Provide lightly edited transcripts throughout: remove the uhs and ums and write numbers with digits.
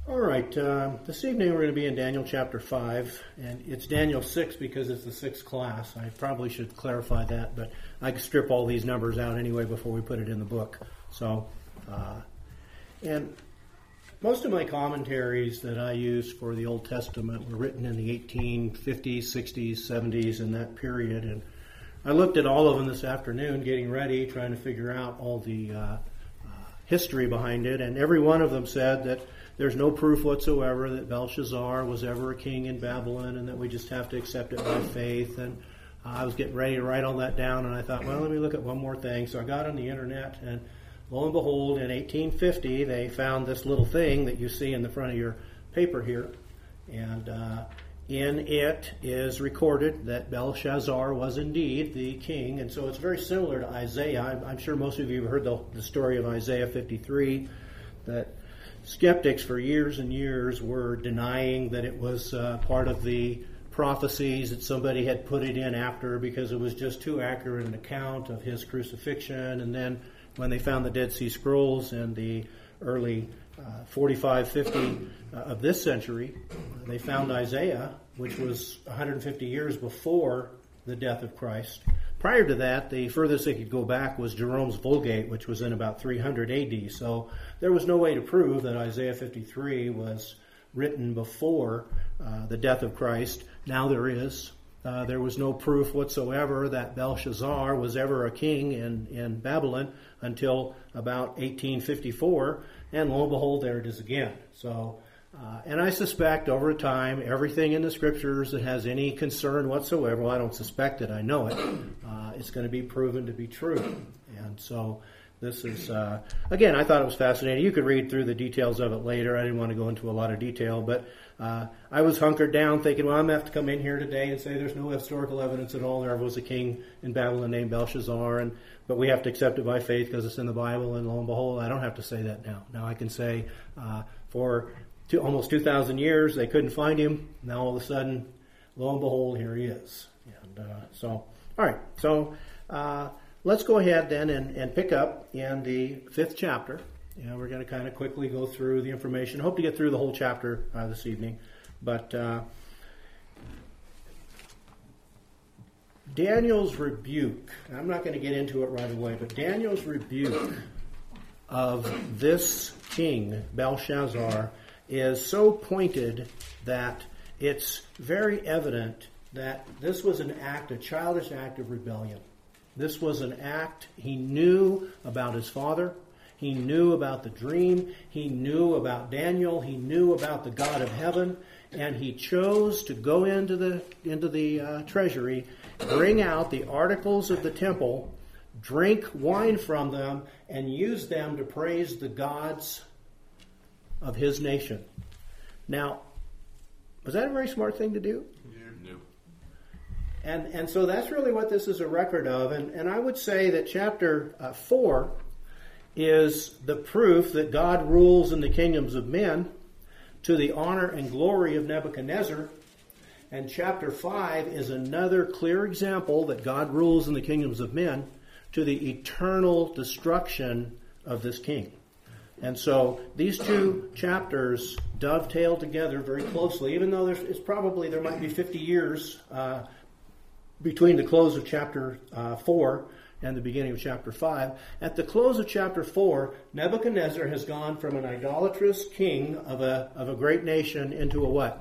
All right, this evening we're going to be in Daniel chapter 5, and it's Daniel 6 because it's the sixth class. I probably should clarify that, but I can strip all these numbers out anyway before we put it in the book. So, and most of my commentaries that I use for the Old Testament were written in the 1850s, 60s, 70s, in that period, and I looked at all of them this afternoon getting ready, trying to figure out all the history behind it, and every one of them said that there's no proof whatsoever that Belshazzar was ever a king in Babylon and that we just have to accept it by faith. And I was getting ready to write all that down, and I thought, well, let me look at one more thing. So I got on the internet, and lo and behold, in 1850, they found this little thing that you see in the front of your paper here. And in it is recorded that Belshazzar was indeed the king. And so it's very similar to Isaiah. I'm sure most of you have heard the story of Isaiah 53, that skeptics for years and years were denying that it was part of the prophecies, that somebody had put it in after because it was just too accurate an account of his crucifixion. And then when they found the Dead Sea Scrolls in the early 45, 50 of this century, they found Isaiah, which was 150 years before the death of Christ. Prior to that, the furthest they could go back was Jerome's Vulgate, which was in about 300 AD. So there was no way to prove that Isaiah 53 was written before the death of Christ. Now there is. There was no proof whatsoever that Belshazzar was ever a king in Babylon until about 1854. And lo and behold, there it is again. So, and I suspect over time, everything in the scriptures that has any concern whatsoever, well, I don't suspect it, I know it, it's going to be proven to be true. And so this is, again, I thought it was fascinating. You could read through the details of it later. I didn't want to go into a lot of detail, but I was hunkered down thinking, well, I'm going to have to come in here today and say there's no historical evidence at all. There was a king in Babylon named Belshazzar, but we have to accept it by faith because it's in the Bible, and lo and behold, I don't have to say that now. Now I can say for almost 2,000 years they couldn't find him. Now all of a sudden, lo and behold, here he is. And so, all right, so let's go ahead then and pick up in the 5th chapter. We're going to kind of quickly go through the information. Hope to get through the whole chapter this evening. But Daniel's rebuke, I'm not going to get into it right away, but Daniel's rebuke of this king, Belshazzar, is so pointed that it's very evident that this was an act, a childish act of rebellion. This was an act he knew about his father. He knew about the dream. He knew about Daniel. He knew about the God of heaven. And he chose to go into the treasury, bring out the articles of the temple, drink wine from them, and use them to praise the gods of his nation. Now, was that a very smart thing to do? No. And so that's really what this is a record of. And I would say that chapter 4 is the proof that God rules in the kingdoms of men to the honor and glory of Nebuchadnezzar. And chapter 5 is another clear example that God rules in the kingdoms of men to the eternal destruction of this king. And so these two chapters dovetail together very closely, even though there might be 50 years between the close of chapter 4 and the beginning of chapter 5. At the close of chapter 4, Nebuchadnezzar has gone from an idolatrous king of a great nation into a what?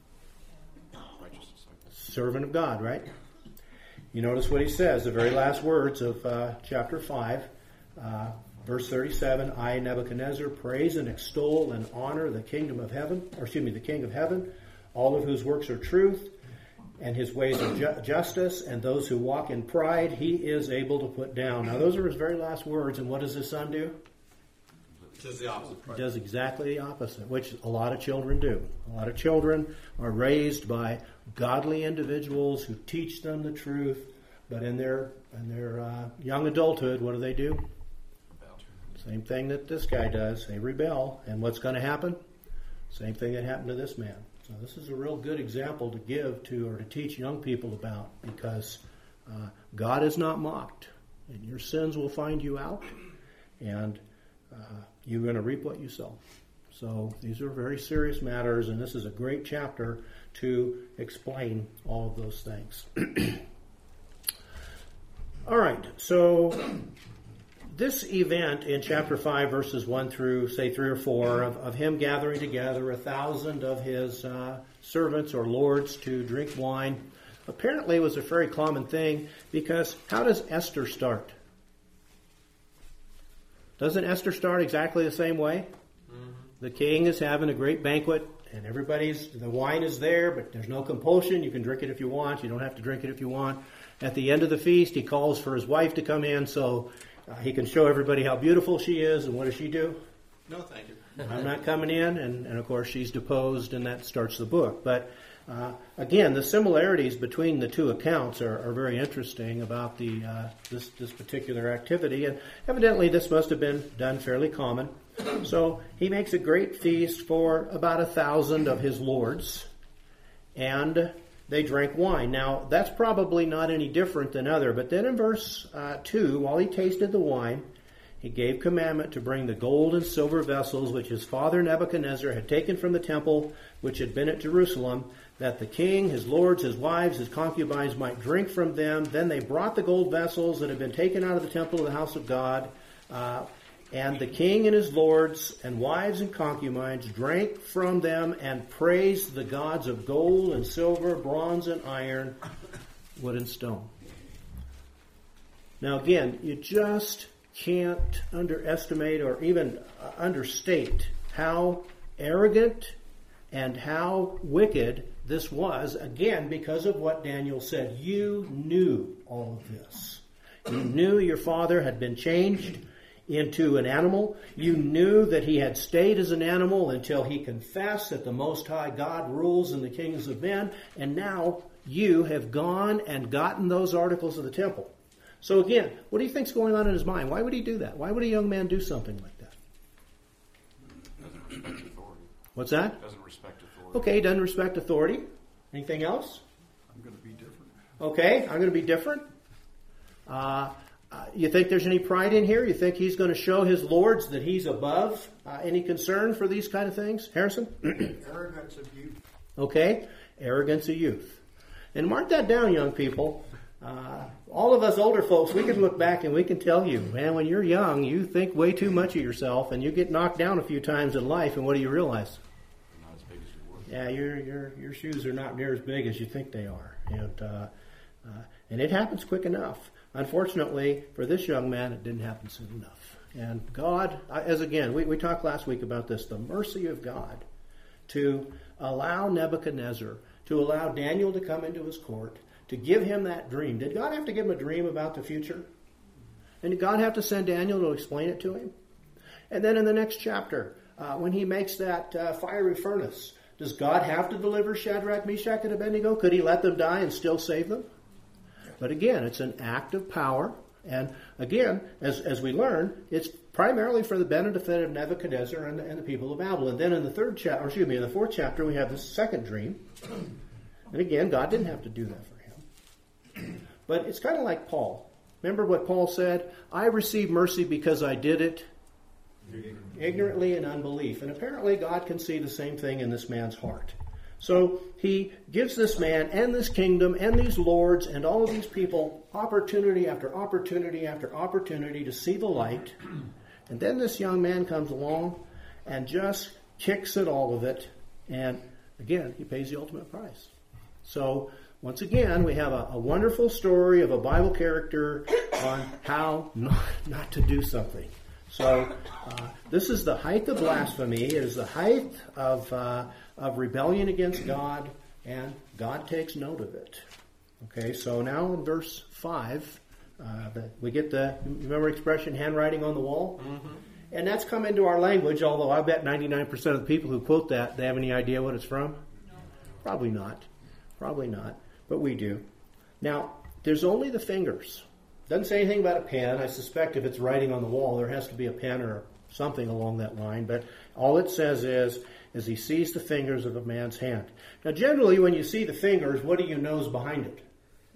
Servant of God, right? You notice what he says, the very last words of chapter 5, verse 37, I, Nebuchadnezzar, praise and extol and honor the kingdom of heaven, the king of heaven, all of whose works are truth, and his ways are justice, and those who walk in pride he is able to put down. Now those are his very last words, and what does his son do? It does the opposite. He does exactly the opposite, which a lot of children do. A lot of children are raised by godly individuals who teach them the truth, but in their young adulthood, what do? Same thing that this guy does. They rebel, and what's going to happen? Same thing that happened to this man. So this is a real good example to give to or to teach young people about, because God is not mocked, and your sins will find you out, and you're going to reap what you sow. So these are very serious matters, and this is a great chapter to explain all of those things. All right, so this event in chapter 5, verses 1 through, say, 3 or 4, of him gathering together 1,000 of his servants or lords to drink wine, apparently was a very common thing, because how does Esther start? Doesn't Esther start exactly the same way? Mm-hmm. The king is having a great banquet, and the wine is there, but there's no compulsion. You can drink it if you want. You don't have to drink it if you want. At the end of the feast, he calls for his wife to come in so he can show everybody how beautiful she is. And what does she do? No, thank you. I'm not coming in. And of course, she's deposed, and that starts the book. But again, the similarities between the two accounts are very interesting about this particular activity. And evidently, this must have been done fairly common. So he makes a great feast for about 1,000 of his lords, and they drank wine. Now, that's probably not any different than other. But then in verse 2, while he tasted the wine, he gave commandment to bring the gold and silver vessels which his father Nebuchadnezzar had taken from the temple which had been at Jerusalem, that the king, his lords, his wives, his concubines might drink from them. Then they brought the gold vessels that had been taken out of the temple of the house of God, and the king and his lords and wives and concubines drank from them and praised the gods of gold and silver, bronze and iron, wood and stone. Now again, you just can't underestimate or even understate how arrogant and how wicked this was, again, because of what Daniel said. You knew all of this. You knew your father had been changed into an animal. You knew that he had stayed as an animal until he confessed that the Most High God rules in the kingdoms of men, and now you have gone and gotten those articles of the temple. So again, what do you think's going on in his mind? Why would he do that? Why would a young man do something like that? Doesn't respect authority. What's that? Doesn't respect authority. Okay, doesn't respect authority. Anything else? I'm going to be different. Okay, I'm going to be different. You think there's any pride in here? You think he's going to show his lords that he's above any concern for these kind of things? Harrison? Arrogance of youth. Okay, arrogance of youth. And mark that down, young people. All of us older folks, we can look back and we can tell you, man, when you're young, you think way too much of yourself, and you get knocked down a few times in life, and what do you realize? Not as big as you were. Yeah, your shoes are not near as big as you think they are, and it happens quick enough. Unfortunately, for this young man, it didn't happen soon enough. And God, as again, we talked last week about this, the mercy of God to allow Nebuchadnezzar, to allow Daniel to come into his court, to give him that dream. Did God have to give him a dream about the future? And did God have to send Daniel to explain it to him? And then in the next chapter, when he makes that fiery furnace, does God have to deliver Shadrach, Meshach, and Abednego? Could he let them die and still save them? But again, it's an act of power. And again, as we learn, it's primarily for the benefit of Nebuchadnezzar and the people of Babylon. Then in the fourth chapter, we have the second dream. And again, God didn't have to do that for him. But it's kind of like Paul. Remember what Paul said? I received mercy because I did it ignorantly in unbelief. And apparently God can see the same thing in this man's heart. So he gives this man and this kingdom and these lords and all of these people opportunity after opportunity after opportunity to see the light. And then this young man comes along and just kicks at all of it. And again, he pays the ultimate price. So once again, we have a wonderful story of a Bible character on how not to do something. So this is the height of blasphemy. It is the height of rebellion against God, and God takes note of it. Okay, so now in verse 5, we get remember expression, handwriting on the wall? Mm-hmm. And that's come into our language, although I bet 99% of the people who quote that, they have any idea what it's from? No. Probably not. But we do. Now, there's only the fingers. Doesn't say anything about a pen. I suspect if it's writing on the wall, there has to be a pen or something along that line. But all it says is he sees the fingers of a man's hand. Now, generally, when you see the fingers, what do you know is behind it?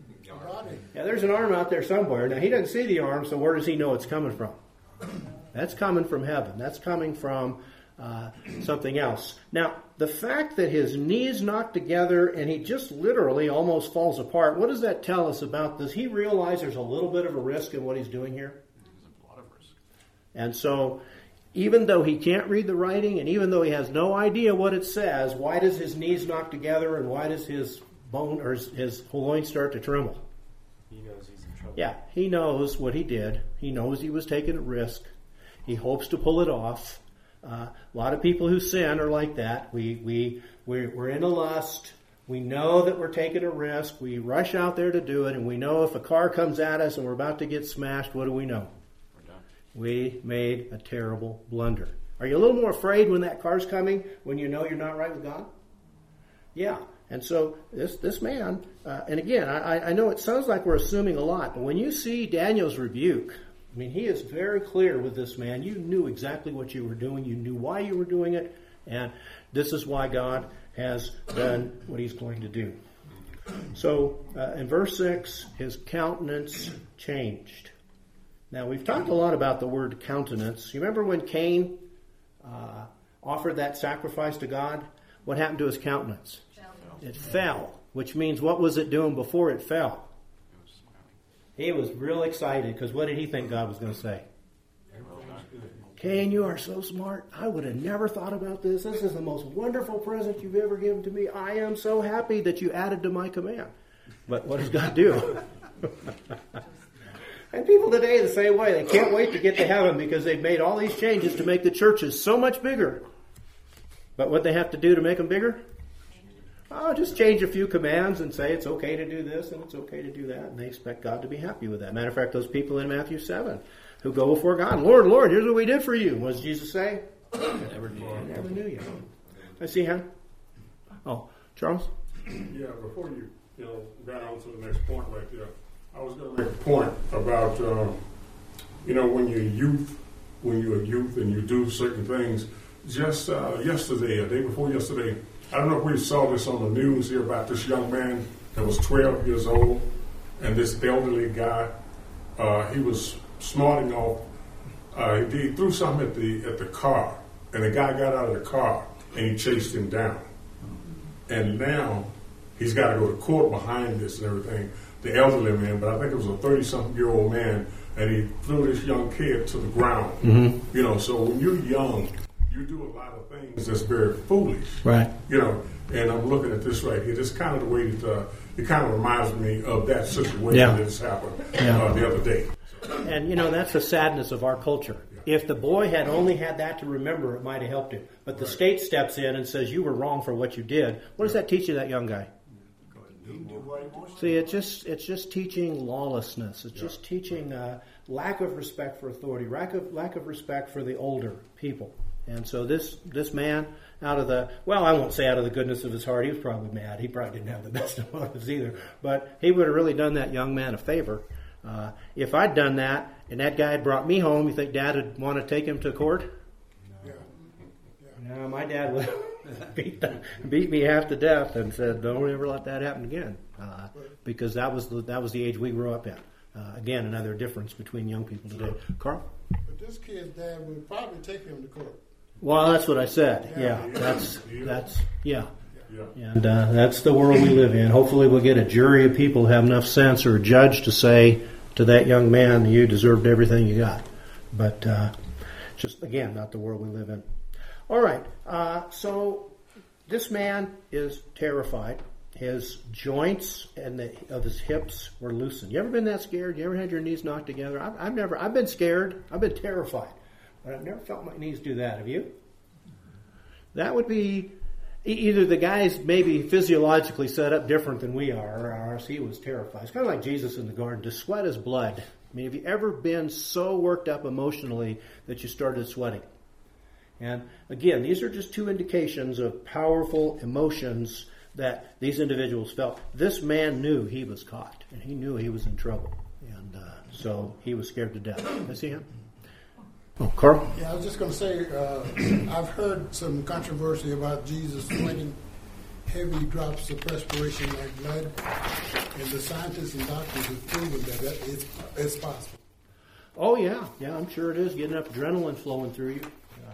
Yeah, there's an arm out there somewhere. Now, he doesn't see the arm, so where does he know it's coming from? That's coming from heaven. That's coming from something else. Now, the fact that his knees knocked together and he just literally almost falls apart, what does that tell us about this? He realized there's a little bit of a risk in what he's doing here. There's a lot of risk. And so, even though he can't read the writing and even though he has no idea what it says, why does his knees knock together and why does his bone or his loin start to tremble? He knows he's in trouble. Yeah, he knows what he did. He knows he was taking a risk. He hopes to pull it off. A lot of people who sin are like that. We're in a lust. We know that we're taking a risk. We rush out there to do it, and we know if a car comes at us and we're about to get smashed, what do we know? We're done. We made a terrible blunder. Are you a little more afraid when that car's coming, when you know you're not right with God? Yeah. And so this man, and again, I know it sounds like we're assuming a lot, but when you see Daniel's rebuke, I mean, he is very clear with this man. You knew exactly what you were doing. You knew why you were doing it. And this is why God has done what he's going to do. So in verse 6, his countenance changed. Now, we've talked a lot about the word countenance. You remember when Cain offered that sacrifice to God? What happened to his countenance? It fell, which means what was it doing before it fell? He was real excited because what did he think God was going to say? Cain, you are so smart. I would have never thought about this. This is the most wonderful present you've ever given to me. I am so happy that you added to my command. But what does God do? And people today the same way. They can't wait to get to heaven because they've made all these changes to make the churches so much bigger. But what they have to do to make them bigger? Oh, just change a few commands and say it's okay to do this and it's okay to do that. And they expect God to be happy with that. Matter of fact, those people in Matthew 7 who go before God, Lord, Lord, here's what we did for you. What does Jesus say? I never knew you. I see him. Oh, Charles? Yeah, before you got on to the next point right there, I was going to make a point about, when you're a youth and you do certain things. Just yesterday, a day before yesterday, I don't know if we saw this on the news here about this young man that was 12 years old, and this elderly guy, he was smarting off. He threw something at the car, and the guy got out of the car, and he chased him down. And now he's got to go to court behind this and everything. The elderly man, but I think it was a 30-something-year-old man, and he threw this young kid to the ground. Mm-hmm. So when you're young, you do a lot of things that's very foolish. Right. And I'm looking at this right here. This is kind of the way that it kind of reminds me of that situation that's happened the other day. And, that's the sadness of our culture. If the boy had only had that to remember, it might have helped him. But the state steps in and says, you were wrong for what you did. What does that teach you, that young guy? See, it's just teaching lawlessness. It's just teaching lack of respect for authority, lack of respect for the older people. And so this man, I won't say out of the goodness of his heart, he was probably mad. He probably didn't have the best of motives either. But he would have really done that young man a favor. If I'd done that and that guy had brought me home, you think Dad would want to take him to court? No, my dad would beat me half to death and said, "Don't ever let that happen again," because that was the age we grew up in. Again, another difference between young people today. Carl? But this kid's dad would probably take him to court. Well, that's what I said. Yeah, that's and that's the world we live in. Hopefully, we'll get a jury of people who have enough sense, or a judge to say to that young man, "You deserved everything you got." But just again, not the world we live in. All right, so this man is terrified. His joints of his hips were loosened. You ever been that scared? You ever had your knees knocked together? I've been scared. I've been terrified. But I've never felt my knees do that. Have you? That would be either the guy's maybe physiologically set up different than we are, or he was terrified. It's kind of like Jesus in the garden. To sweat is blood. I mean, have you ever been so worked up emotionally that you started sweating? And again, these are just two indications of powerful emotions that these individuals felt. This man knew he was caught, and he knew he was in trouble. And so he was scared to death. Can I see him? Oh, Carl? Yeah, I was just going to say, I've heard some controversy about Jesus sweating heavy drops of perspiration like blood, and the scientists and doctors have proven that it's possible. Oh, yeah. Yeah, I'm sure it is. Getting enough adrenaline flowing through you.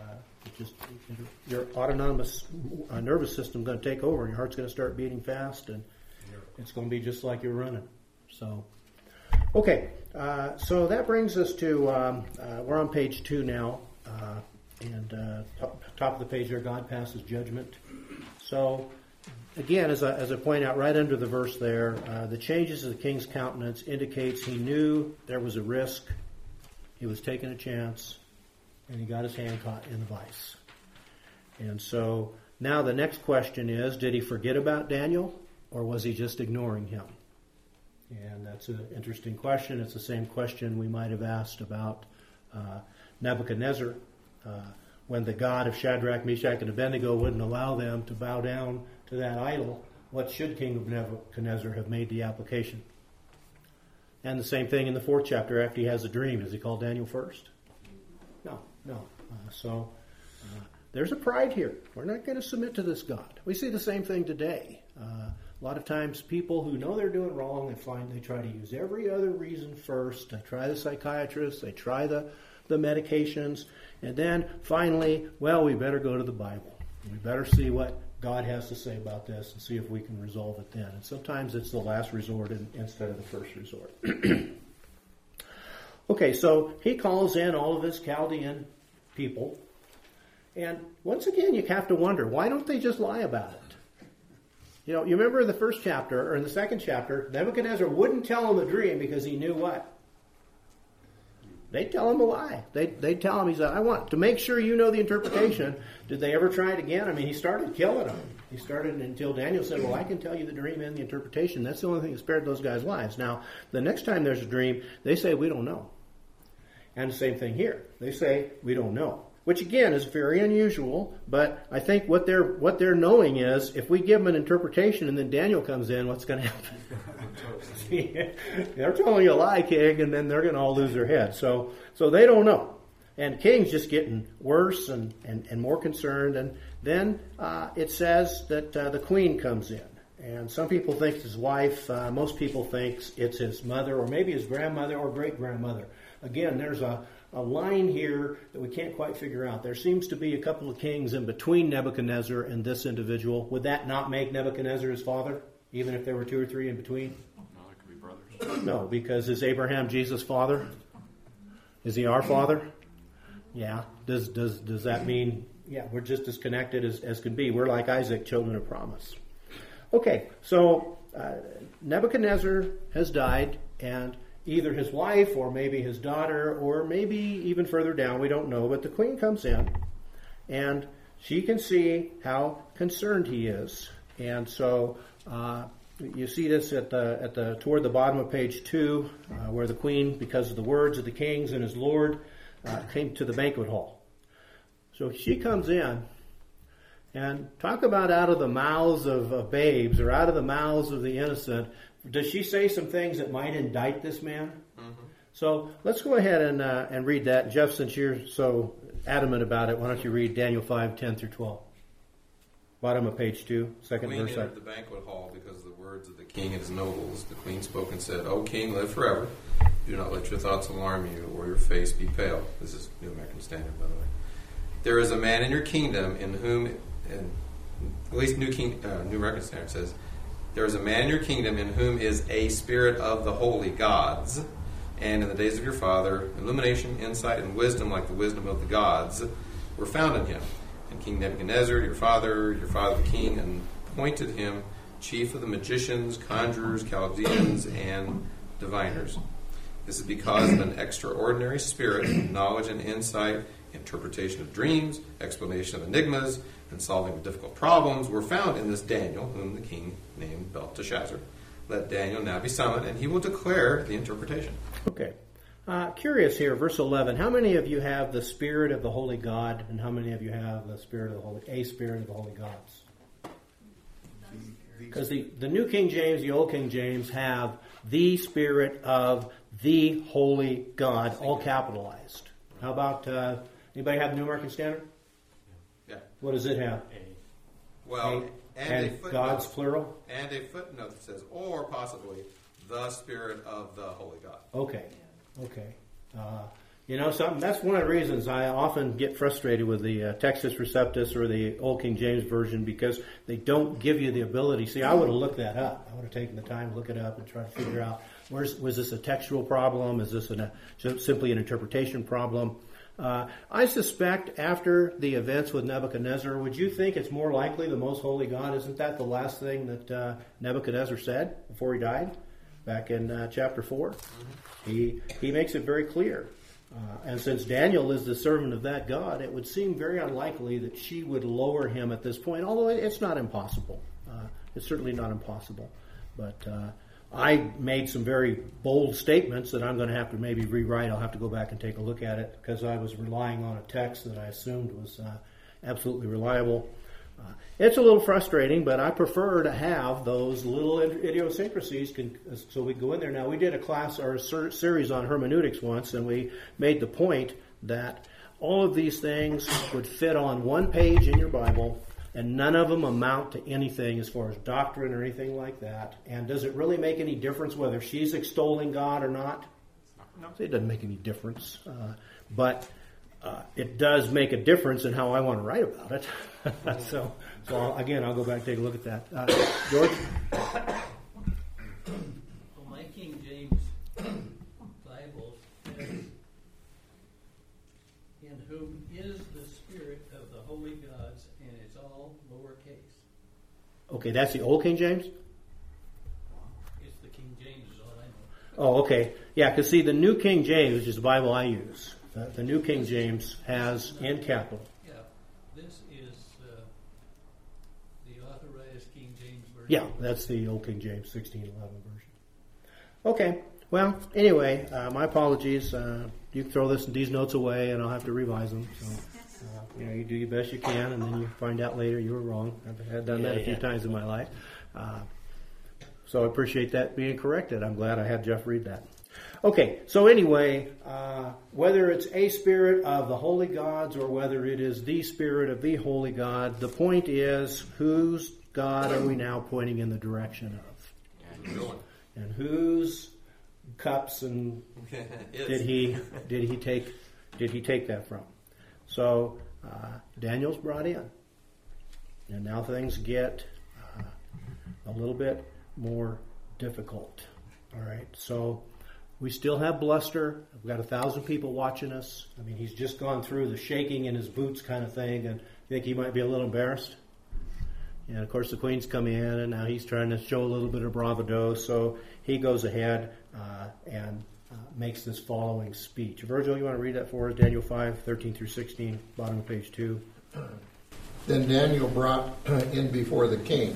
Your autonomous nervous system going to take over, and your heart's going to start beating fast, and it's going to be just like you're running. So, okay, so that brings us to we're on page 2 now, and top of the page there, God passes judgment. So, again, as I point out right under the verse there, the changes of the king's countenance indicates he knew there was a risk, he was taking a chance, and he got his hand caught in the vice. And so now the next question is, did he forget about Daniel, or was he just ignoring him? And that's an interesting question. It's the same question we might have asked about Nebuchadnezzar. When the God of Shadrach, Meshach, and Abednego wouldn't allow them to bow down to that idol, what should King of Nebuchadnezzar have made the application? And the same thing in the 4th chapter after he has a dream. Does he call Daniel first? No. So there's a pride here. We're not going to submit to this God. We see the same thing today. A lot of times people who know they're doing wrong, they try to use every other reason first. They try the psychiatrist, they try the medications, and then finally, well, we better go to the Bible. We better see what God has to say about this and see if we can resolve it then. And sometimes it's the last resort instead of the first resort. Okay, so he calls in all of his Chaldean people. And once again, you have to wonder, why don't they just lie about it? You remember in the 1st chapter, or in the 2nd chapter, Nebuchadnezzar wouldn't tell him the dream because he knew what? They'd tell him a lie. They'd tell him, he said, I want to make sure you know the interpretation. Did they ever try it again? I mean, he started killing them. He started until Daniel said, well, I can tell you the dream and the interpretation. That's the only thing that spared those guys' lives. Now, the next time there's a dream, they say, we don't know. And the same thing here. They say, we don't know. Which, again, is very unusual, but I think what they're knowing is, if we give them an interpretation and then Daniel comes in, what's going to happen? They're telling you a lie, king, and then they're going to all lose their heads. So they don't know. And king's just getting worse and more concerned. And then it says that the queen comes in. And some people think it's his wife. Most people think it's his mother, or maybe his grandmother or great-grandmother. Again, there's a line here that we can't quite figure out. There seems to be a couple of kings in between Nebuchadnezzar and this individual. Would that not make Nebuchadnezzar his father, even if there were 2 or 3 in between? No, there could be brothers. No, because is Abraham Jesus' father? Is he our father? Yeah. Does that mean, we're just as connected as can be. We're like Isaac, children of promise. Okay, so Nebuchadnezzar has died, and either his wife or maybe his daughter or maybe even further down, we don't know, but the queen comes in and she can see how concerned he is. And so you see this at the toward the bottom of page 2, where the queen, because of the words of the kings and his lord, came to the banquet hall. So she comes in, and talk about out of the mouths of babes, or out of the mouths of the innocent. Does she say some things that might indict this man? Mm-hmm. So let's go ahead and read that. Jeff, since you're so adamant about it, why don't you read Daniel 5:10 through 12? Bottom of page 2, second verse. The queen entered the banquet hall because of the words of the king and his nobles. The queen spoke and said, O king, live forever. Do not let your thoughts alarm you or your face be pale. This is New American Standard, by the way. There is a man in your kingdom in whom, at least New American Standard says, there is a man in your kingdom in whom is a spirit of the holy gods. And in the days of your father, illumination, insight, and wisdom like the wisdom of the gods were found in him. And King Nebuchadnezzar, your father the king, appointed him chief of the magicians, conjurers, Chaldeans, and diviners. This is because of an extraordinary spirit, knowledge and insight, interpretation of dreams, explanation of enigmas, and solving of difficult problems were found in this Daniel, whom the king named Belteshazzar. Let Daniel now be summoned, and he will declare the interpretation. Okay. Curious here, verse 11. How many of you have the Spirit of the Holy God, and how many of you have the Spirit of the Holy Gods? Because the New King James, the Old King James have the Spirit of the Holy God, all capitalized. How about, anybody have the New American Standard? Yeah. What does it have? Well, and a footnote, God's plural? And a footnote that says, or possibly, the Spirit of the Holy God. Okay. You know something? That's one of the reasons I often get frustrated with the Textus Receptus or the Old King James Version, because they don't give you the ability. See, I would have looked that up. I would have taken the time to look it up and try to figure out, was this a textual problem? Is this simply an interpretation problem? I suspect after the events with Nebuchadnezzar, would you think it's more likely the Most Holy God? Isn't that the last thing that Nebuchadnezzar said before he died? Back in chapter 4. He makes it very clear. And since Daniel is the servant of that God, it would seem very unlikely that she would lower him at this point, although it's not impossible. It's certainly not impossible. But I made some very bold statements that I'm going to have to maybe rewrite. I'll have to go back and take a look at it, because I was relying on a text that I assumed was absolutely reliable. It's a little frustrating, but I prefer to have those little idiosyncrasies so we go in there. Now, we did a class or a series on hermeneutics once, and we made the point that all of these things would fit on one page in your Bible, and none of them amount to anything as far as doctrine or anything like that. And does it really make any difference whether she's extolling God or not? No. It doesn't make any difference. But it does make a difference in how I want to write about it. So again, I'll go back and take a look at that. George? Well, my King James Bible says, in whom is the Spirit of the holy gods, and it's all lowercase. Okay, that's the Old King James? It's the King James is all I know. Oh, okay. Yeah, because see, the New King James, which is the Bible I use, the New King James has in capital. Yeah, this is the authorized King James version. Yeah, that's the Old King James 1611 version. Okay, well, anyway, my apologies. You can throw these notes away, and I'll have to revise them. So, you do your best you can, and then you find out later you were wrong. I've done that a few times in my life. So I appreciate that being corrected. I'm glad I had Jeff read that. Okay, so anyway, whether it's a spirit of the holy gods or whether it is the spirit of the holy God, the point is, whose God are we now pointing in the direction of? And whose cups and did he take that from? So Daniel's brought in, and now things get a little bit more difficult. All right, so we still have bluster. We've got 1,000 people watching us. I mean, he's just gone through the shaking in his boots kind of thing, and you think he might be a little embarrassed? And of course, the Queen's come in, and now he's trying to show a little bit of bravado. So he goes ahead and makes this following speech. Virgil, you want to read that for us? Daniel 5:13 through 16, bottom of page 2. Then Daniel brought in before the king.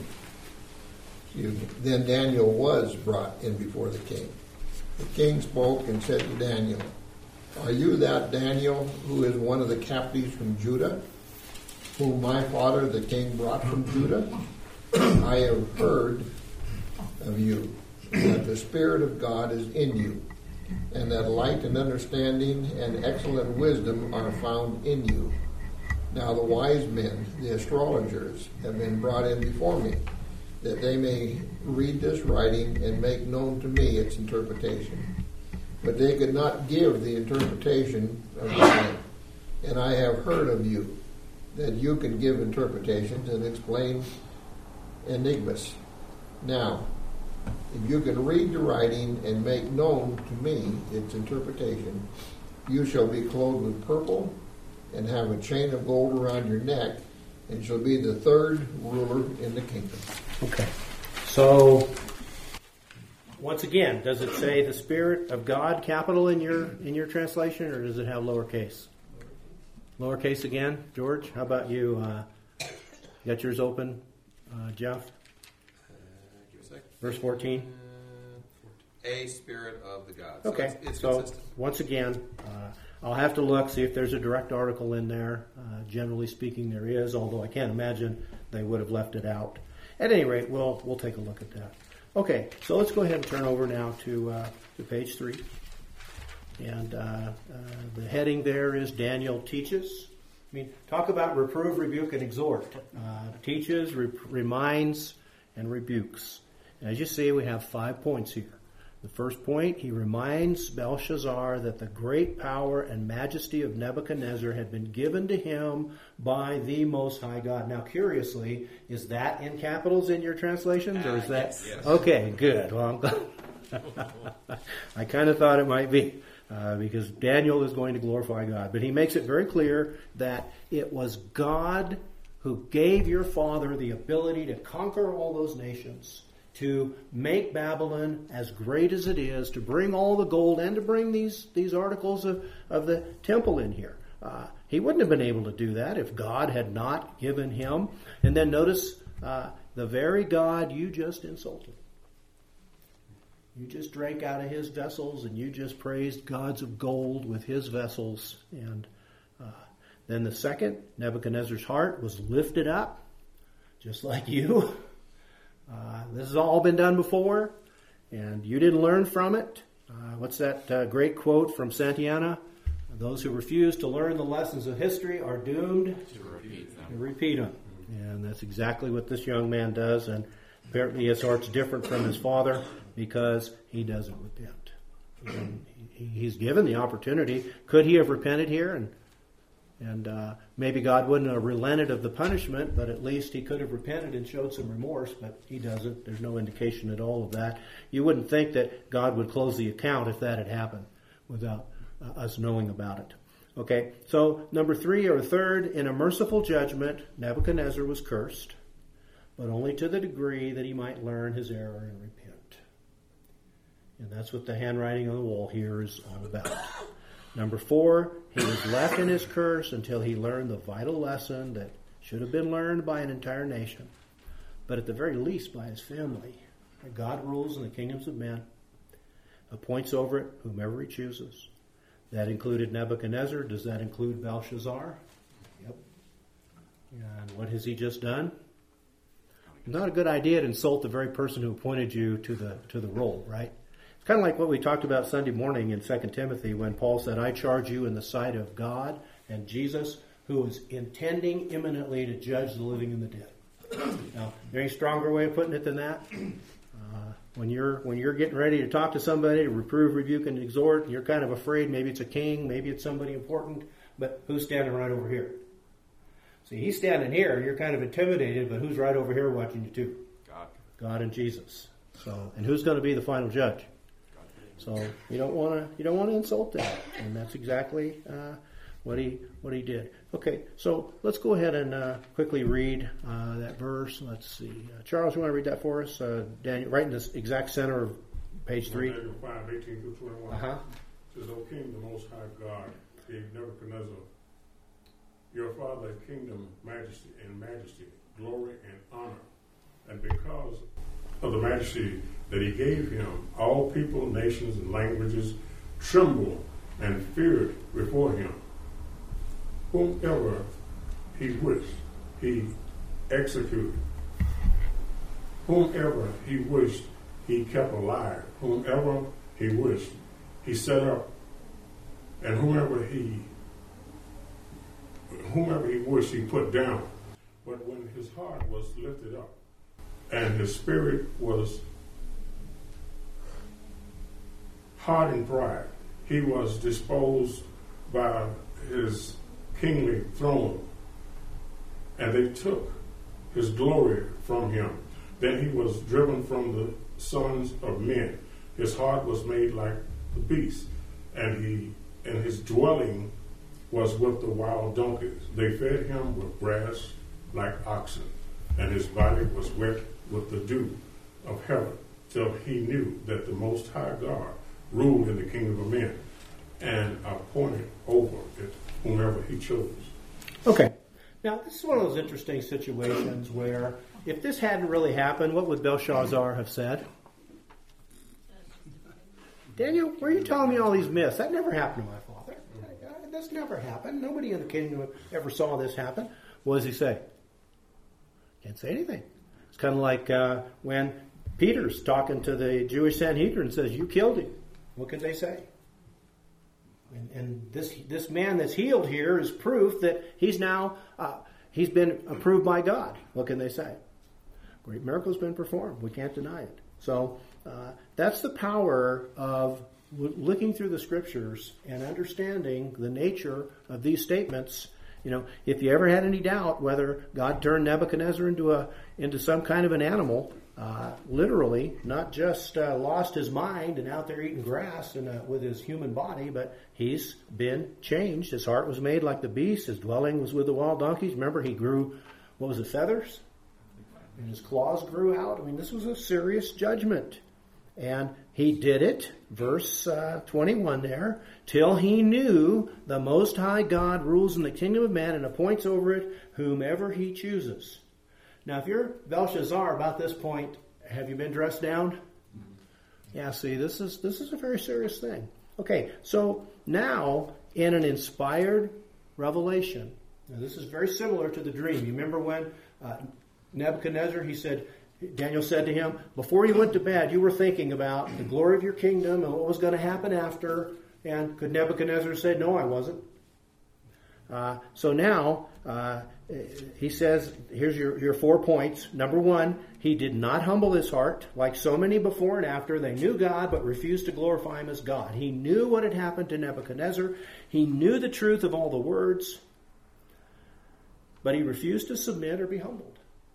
Then Daniel was brought in before the king. The king spoke and said to Daniel, "Are you that Daniel who is one of the captives from Judah, whom my father the king brought from Judah? I have heard of you, that the Spirit of God is in you, and that light and understanding and excellent wisdom are found in you. Now the wise men, the astrologers, have been brought in before me, that they may read this writing and make known to me its interpretation. But they could not give the interpretation of the dream. And I have heard of you, that you can give interpretations and explain enigmas. Now, if you can read the writing and make known to me its interpretation, you shall be clothed with purple and have a chain of gold around your neck, and shall be the third ruler in the kingdom." Okay. So, once again, does it say the Spirit of God, capital, in your translation, or does it have lowercase? Lowercase again, George? How about you? You got yours open, Jeff? Give a sec. Verse 14. A spirit of the gods. Okay, It's so consistent. once again, I'll have to look, see if there's a direct article in there. Generally speaking, there is, although I can't imagine they would have left it out. At any rate, we'll take a look at that. Okay, so let's go ahead and turn over now to page 3. And the heading there is Daniel teaches. I mean, talk about reprove, rebuke, and exhort. Teaches, reminds, and rebukes. And as you see, we have 5 points here. The first point, he reminds Belshazzar that the great power and majesty of Nebuchadnezzar had been given to him by the Most High God. Now, curiously, is that in capitals in your translations, or is that? Yes. Okay, good. Well, I'm glad. I kind of thought it might be, because Daniel is going to glorify God. But he makes it very clear that it was God who gave your father the ability to conquer all those nations, to make Babylon as great as it is, to bring all the gold, and to bring these articles of the temple in here. He wouldn't have been able to do that if God had not given him. And then notice the very God you just insulted. You just drank out of his vessels, and you just praised gods of gold with his vessels. And then the second, Nebuchadnezzar's heart was lifted up, just like you. This has all been done before, and you didn't learn from it. What's that great quote from Santayana? Those who refuse to learn the lessons of history are doomed to repeat them. And that's exactly what this young man does. And apparently his heart's different from his father because he doesn't repent. And he's given the opportunity. Could he have repented here? And maybe God wouldn't have relented of the punishment, but at least he could have repented and showed some remorse, but he doesn't. There's no indication at all of that. You wouldn't think that God would close the account if that had happened without us knowing about it. Okay, so number 3 or third, in a merciful judgment, Nebuchadnezzar was cursed, but only to the degree that he might learn his error and repent. And that's what the handwriting on the wall here is all about. Number 4, he was left in his curse until he learned the vital lesson that should have been learned by an entire nation, but at the very least by his family. God rules in the kingdoms of men, appoints over it whomever he chooses. That included Nebuchadnezzar. Does that include Belshazzar? Yep. And what has he just done? Not a good idea to insult the very person who appointed you to the role, right? It's kind of like what we talked about Sunday morning in 2 Timothy when Paul said, I charge you in the sight of God and Jesus, who is intending imminently to judge the living and the dead. Now, there any stronger way of putting it than that? When you're getting ready to talk to somebody, to reprove, rebuke, and exhort, you're kind of afraid. Maybe it's a king, maybe it's somebody important, but who's standing right over here? See, he's standing here, and you're kind of intimidated, but who's right over here watching you too? God and Jesus. So, and who's going to be the final judge? So you don't want to insult that, and that's exactly what he did. Okay, so let's go ahead and quickly read that verse. Let's see. Charles, you want to read that for us? Daniel, right in this exact center of page 3. Daniel 5:18-21. Uh-huh. It says, O King, the Most High God, gave Nebuchadnezzar, your father, kingdom, majesty, glory, and honor. And because of the majesty that he gave him, all people, nations, and languages trembled and feared before him. Whomever he wished, he executed. Whomever he wished, he kept alive. Whomever he wished, he set up. And whomever he wished, he put down. But when his heart was lifted up, and his spirit was hot in pride, he was disposed by his kingly throne, and they took his glory from him. Then he was driven from the sons of men. His heart was made like the beast, and his dwelling was with the wild donkeys. They fed him with grass like oxen, and his body was wet with the dew of heaven, till he knew that the Most High God ruled in the kingdom of men, and appointed over it whomever he chose. Okay. Now, this is one of those interesting situations where if this hadn't really happened, what would Belshazzar have said? Daniel, where are you telling me all these myths? That never happened to my father. This never happened. Nobody in the kingdom ever saw this happen. What does he say? Can't say anything. It's kind of like when Peter's talking to the Jewish Sanhedrin and says, you killed him. What could they say? And this man that's healed here is proof that he's been approved by God. What can they say? Great miracle has been performed. We can't deny it. So that's the power of looking through the Scriptures and understanding the nature of these statements. You know, if you ever had any doubt whether God turned Nebuchadnezzar into some kind of an animal, literally, not just lost his mind and out there eating grass with his human body, but he's been changed. His heart was made like the beast. His dwelling was with the wild donkeys. Remember, he grew, what was it, feathers? And his claws grew out. I mean, this was a serious judgment. And he did it, verse 21 there, till he knew the Most High God rules in the kingdom of man and appoints over it whomever he chooses. Now, if you're Belshazzar about this point, have you been dressed down? Yeah, see, this is a very serious thing. Okay, so now in an inspired revelation, now this is very similar to the dream. You remember when Nebuchadnezzar, Daniel said to him, before you went to bed, you were thinking about the glory of your kingdom and what was going to happen after. And could Nebuchadnezzar say, no, I wasn't? So now, he says, here's your 4 points. Number 1, he did not humble his heart. Like so many before and after, they knew God but refused to glorify him as God. He knew what had happened to Nebuchadnezzar. He knew the truth of all the words, but he refused to submit or be humbled.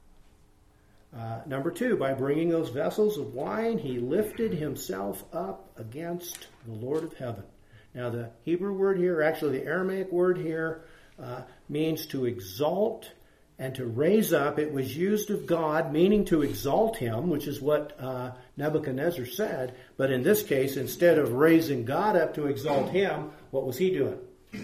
Number 2, by bringing those vessels of wine, he lifted himself up against the Lord of heaven. Now, the Hebrew word here, actually the Aramaic word here, means to exalt and to raise up. It was used of God, meaning to exalt him, which is what Nebuchadnezzar said. But in this case, instead of raising God up to exalt him, what was he doing?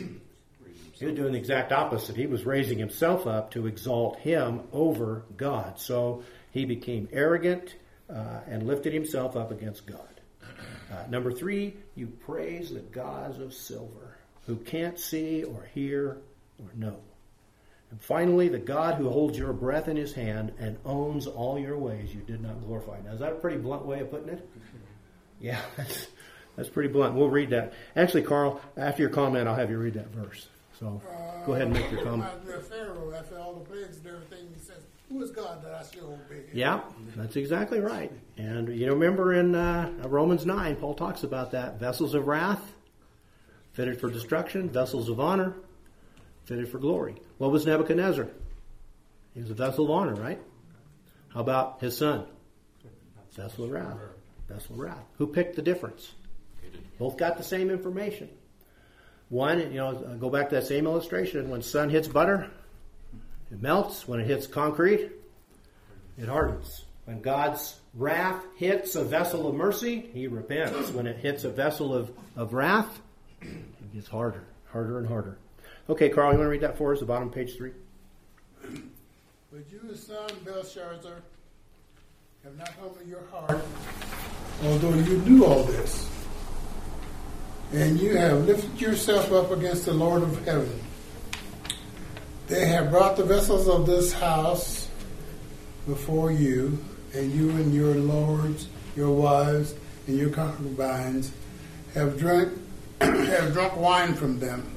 He was doing the exact opposite. He was raising himself up to exalt him over God. So he became arrogant and lifted himself up against God. Number 3, you praise the gods of silver, who can't see or hear or know. And finally, the God who holds your breath in his hand and owns all your ways you did not glorify. Now, is that a pretty blunt way of putting it? Yeah, that's pretty blunt. We'll read that. Actually, Carl, after your comment, I'll have you read that verse. So go ahead and make your comment. Pharaoh, after all the plagues and everything, he says, who is God that I should obey? Yeah, that's exactly right. And you remember in Romans 9, Paul talks about that. Vessels of wrath, fitted for destruction. Vessels of honor, fitted for glory. What was Nebuchadnezzar? He was a vessel of honor, right? How about his son? Vessel of wrath. Vessel of wrath. Who picked the difference? Both got the same information. One, go back to that same illustration. When sun hits butter, it melts. When it hits concrete, it hardens. When God's wrath hits a vessel of mercy, he repents. When it hits a vessel of wrath, it gets harder and harder. Okay, Carl, you want to read that for us, the bottom of page 3? But you, son Belshazzar, have not humbled your heart, although you do all this. And you have lifted yourself up against the Lord of heaven. They have brought the vessels of this house before you, and you and your lords, your wives, and your concubines have drunk wine from them.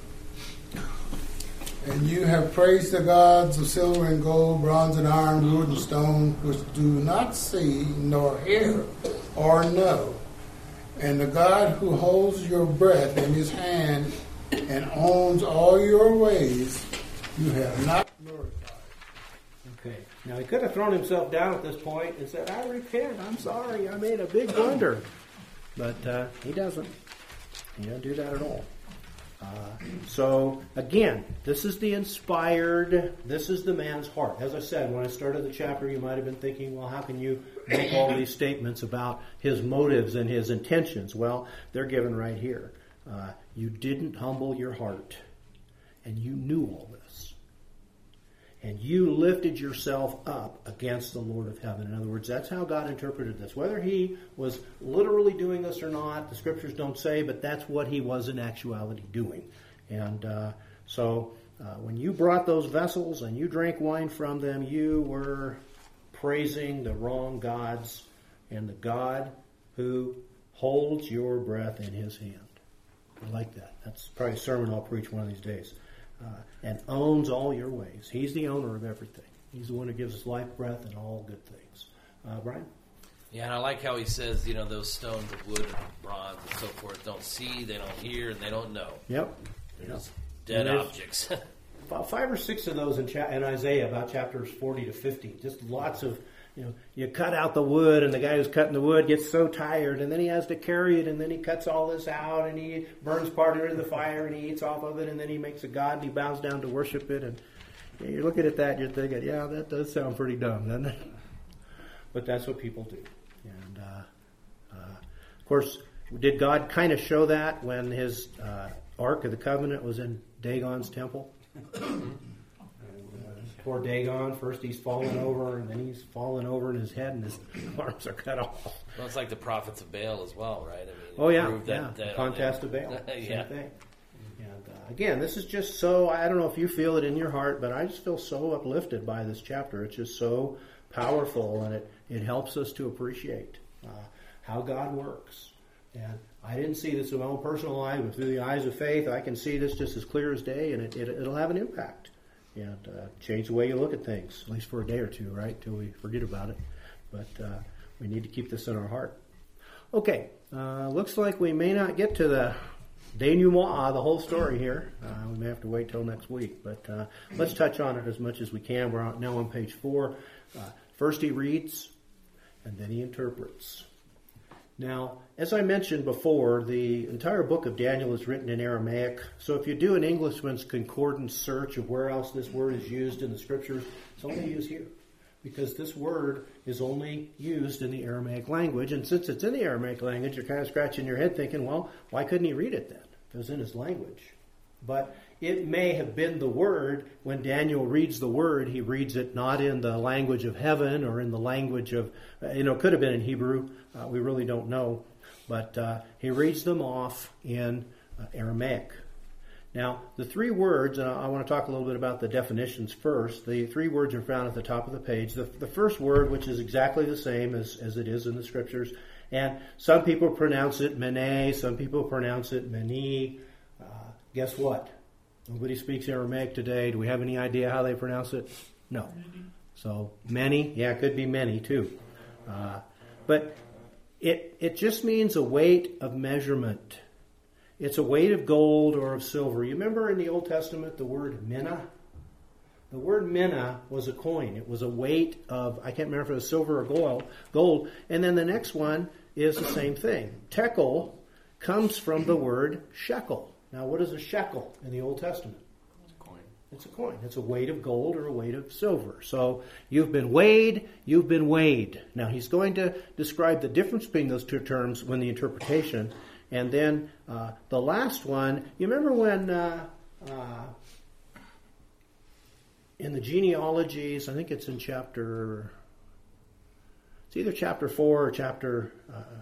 And you have praised the gods of silver and gold, bronze and iron, wood and stone, which do not see, nor hear, or know. And the God who holds your breath in his hand and owns all your ways, you have not glorified. Okay. Now, he could have thrown himself down at this point and said, I repent, I'm sorry, I made a big blunder. But he doesn't. He doesn't do that at all. So, again, this is the inspired, this is the man's heart. As I said, when I started the chapter, you might have been thinking, well, how can you make all these statements about his motives and his intentions? Well, they're given right here. You didn't humble your heart, and you knew all this. And you lifted yourself up against the Lord of heaven. In other words, that's how God interpreted this. Whether he was literally doing this or not, the scriptures don't say, but that's what he was in actuality doing. And so when you brought those vessels and you drank wine from them, you were praising the wrong gods and the God who holds your breath in his hand. I like that. That's probably a sermon I'll preach one of these days. And owns all your ways. He's the owner of everything. He's the one who gives us life, breath, and all good things. Brian? Yeah, and I like how he says, those stones of wood and bronze and so forth don't see, they don't hear, and they don't know. Yep. They're just dead objects. About 5 or 6 of those in Isaiah, about chapters 40 to 50. Just lots of, you cut out the wood, and the guy who's cutting the wood gets so tired, and then he has to carry it, and then he cuts all this out, and he burns part of it in the fire, and he eats off of it, and then he makes a god, and he bows down to worship it. And you're looking at that, and you're thinking, yeah, that does sound pretty dumb, doesn't it? But that's what people do. And, of course, did God kind of show that when his Ark of the Covenant was in Dagon's temple? Poor Dagon, first he's fallen over, and then he's fallen over in his head, and his arms are cut off. Well, it's like the prophets of Baal as well, right? That contest of Baal. Yeah. Same thing. And again, this is just so, I don't know if you feel it in your heart, but I just feel so uplifted by this chapter. It's just so powerful, and it helps us to appreciate how God works. And I didn't see this in my own personal life, but through the eyes of faith, I can see this just as clear as day, and it'll have an impact. And change the way you look at things, at least for a day or two, right, till we forget about it. But we need to keep this in our heart. Okay, looks like we may not get to the denouement, the whole story here. We may have to wait till next week, but let's touch on it as much as we can. We're now on page 4. First he reads, and then he interprets. Now, as I mentioned before, the entire book of Daniel is written in Aramaic. So if you do an Englishman's concordance search of where else this word is used in the scriptures, it's only used here. Because this word is only used in the Aramaic language. And since it's in the Aramaic language, you're kind of scratching your head thinking, well, why couldn't he read it then? If it was in his language. But it may have been the word. When Daniel reads the word, he reads it not in the language of heaven or in the language of, it could have been in Hebrew. We really don't know. But he reads them off in Aramaic. Now, the 3 words, and I want to talk a little bit about the definitions first. The 3 words are found at the top of the page. The first word, which is exactly the same as it is in the scriptures, and some people pronounce it mene, some people pronounce it meni. Guess what? Nobody speaks Aramaic today. Do we have any idea how they pronounce it? No. So, many, yeah, it could be many too. But it just means a weight of measurement. It's a weight of gold or of silver. You remember in the Old Testament the word mina? The word mina was a coin. It was a weight of, I can't remember if it was silver or gold. And then the next one is the same thing. Tekel comes from the word shekel. Now, what is a shekel in the Old Testament? It's a coin. It's a coin. It's a weight of gold or a weight of silver. So you've been weighed, you've been weighed. Now, he's going to describe the difference between those 2 terms when the interpretation. And then the last one, you remember when in the genealogies, I think it's in it's either chapter 4 or chapter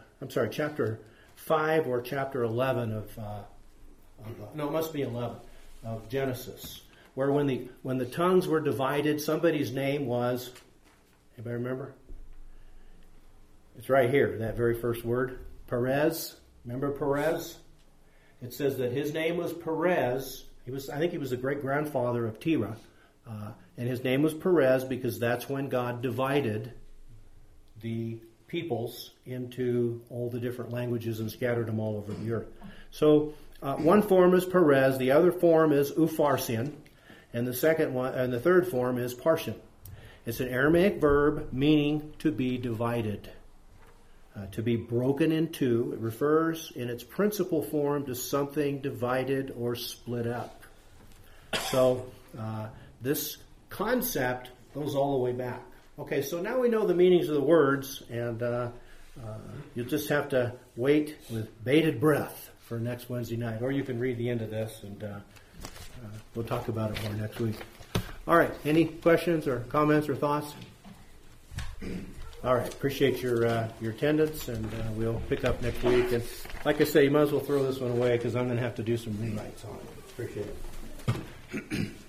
5 or chapter 11 no, it must be 11 of Genesis, where when the tongues were divided, somebody's name was, anybody remember? It's right here, that very first word, Perez. Remember Perez? It says that his name was Perez. I think he was the great-grandfather of Terah. And his name was Perez because that's when God divided the peoples into all the different languages and scattered them all over the earth. So one form is Perez, the other form is Upharsin, and the third form is Parshin. It's an Aramaic verb meaning to be divided. To be broken in two. It refers in its principal form to something divided or split up. So this concept goes all the way back. Okay, so now we know the meanings of the words, and you'll just have to wait with bated breath for next Wednesday night. Or you can read the end of this, and we'll talk about it more next week. All right, any questions or comments or thoughts? All right, appreciate your attendance, and we'll pick up next week. And like I say, you might as well throw this one away because I'm going to have to do some rewrites on it. Appreciate it.